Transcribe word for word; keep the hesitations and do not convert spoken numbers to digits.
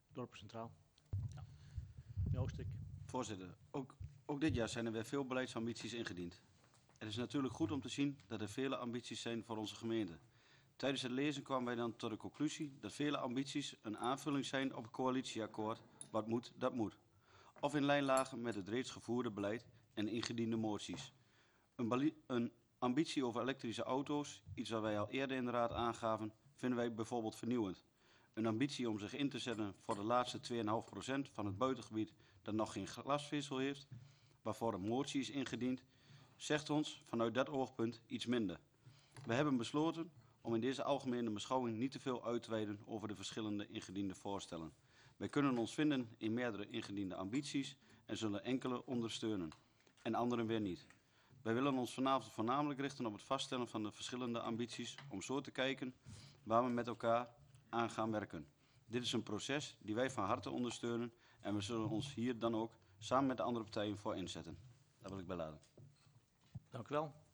Dorp Centraal. Ja. Joost, ik. Voorzitter, ook, ook dit jaar zijn er weer veel beleidsambities ingediend. Het is natuurlijk goed om te zien dat er vele ambities zijn voor onze gemeente. Tijdens het lezen kwamen wij dan tot de conclusie dat vele ambities een aanvulling zijn op het coalitieakkoord. Wat moet, dat moet. Of in lijn lagen met het reeds gevoerde beleid en ingediende moties. Een, een ambitie over elektrische auto's, iets wat wij al eerder in de raad aangaven, vinden wij bijvoorbeeld vernieuwend. Een ambitie om zich in te zetten voor de laatste twee komma vijf procent van het buitengebied dat nog geen glasvezel heeft, waarvoor een motie is ingediend, zegt ons vanuit dat oogpunt iets minder. We hebben besloten om in deze algemene beschouwing niet te veel uit te wijden over de verschillende ingediende voorstellen. Wij kunnen ons vinden in meerdere ingediende ambities en zullen enkele ondersteunen en anderen weer niet. Wij willen ons vanavond voornamelijk richten op het vaststellen van de verschillende ambities om zo te kijken waar we met elkaar aan gaan werken. Dit is een proces die wij van harte ondersteunen en we zullen ons hier dan ook samen met de andere partijen voor inzetten. Daar wil ik bij laten. Dank u wel.